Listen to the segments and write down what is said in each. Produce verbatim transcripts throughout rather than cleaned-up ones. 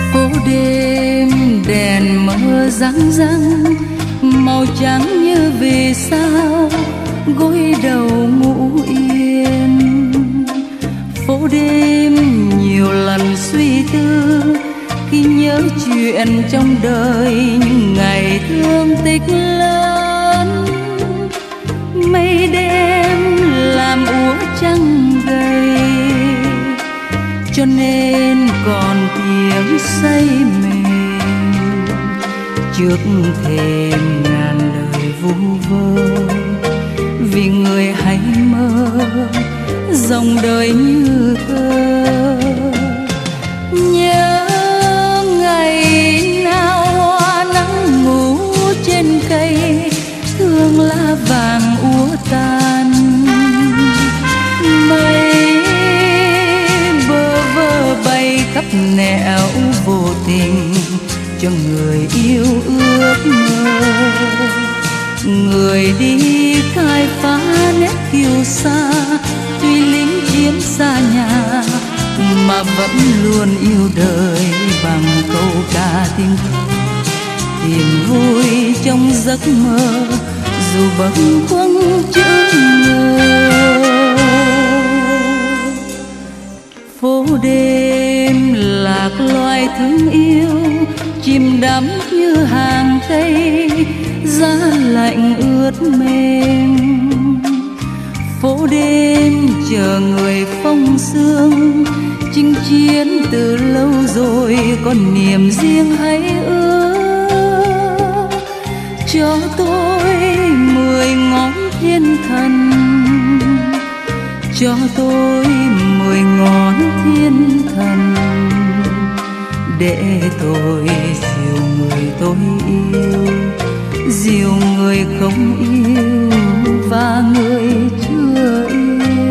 Phố đêm đèn mờ răng răng, màu trắng như vì sao gối đầu ngủ yên. Phố đêm nhiều lần suy tư khi nhớ chuyện trong đời những ngày thương tích lớn. Mây đêm làm úa trăng gầy, cho nên còn tiếng say mềm trước thềm ngàn lời vu vơ. Vì người hay mơ dòng đời như thơ, nhớ ngày nào hoa nắng ngủ trên cây, thương lá vàng úa tan. Mây bơ vơ bay khắp nẻo vô tình cho người yêu ước mơ. Người đi khai phá nét kiêu sa, tuy lính chiếm xa nhà mà vẫn luôn yêu đời bằng câu ca tiếng thơ. Tìm vui trong giấc mơ dù bâng khuâng chữ ngờ. Phố đêm lạc loài thương yêu, chìm đắm như hàng cây, giá lạnh ướt mềm. Phố đêm chờ người phong sương, chinh chiến từ lâu rồi còn niềm riêng hãy ước cho tôi mười ngón thiên thần, cho tôi mười ngón thiên thần, để tôi dìu người tôi yêu, dìu người không yêu và người chưa yêu.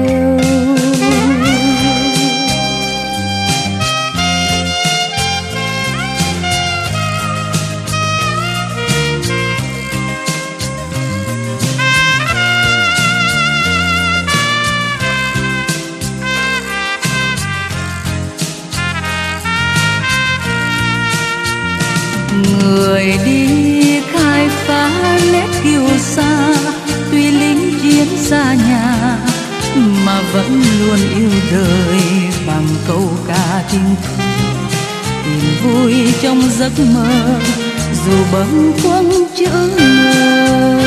Người đi khai phá nét kiêu sa, tuy lính chiến xa nhà mà vẫn luôn yêu đời bằng câu ca tiếng thơ. Tìm vui trong giấc mơ dù bâng khuâng chữ ngờ.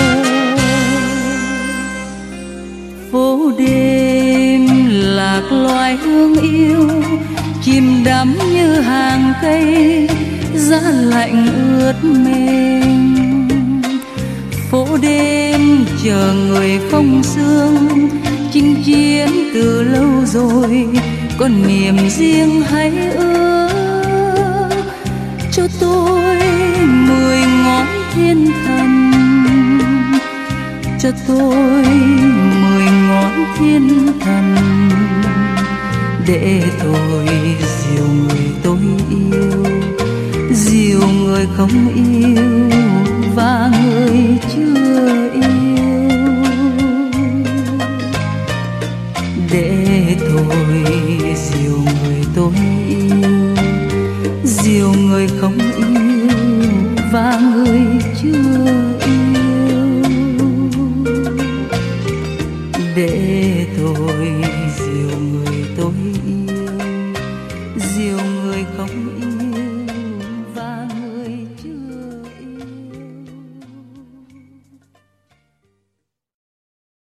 Phố đêm lạc loài hương yêu, chìm đắm như hàng cây, giá lạnh ướt mềm. Phố đêm chờ người phong sương, chinh chiến từ lâu rồi còn niềm riêng hãy ước cho tôi mười ngón thiên thần, cho tôi mười ngón thiên thần, để tôi dìu người tôi yêu, dìu người không yêu và người chưa yêu, để tôi dìu người tôi yêu, dìu người không yêu và người chưa yêu.